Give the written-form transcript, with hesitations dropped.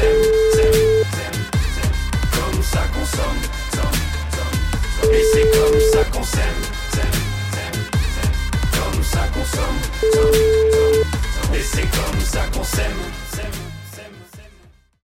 Comme ça qu'on somme. Et c'est comme ça qu'on s'aime. Comme ça qu'on somme. Et c'est comme ça qu'on s'aime.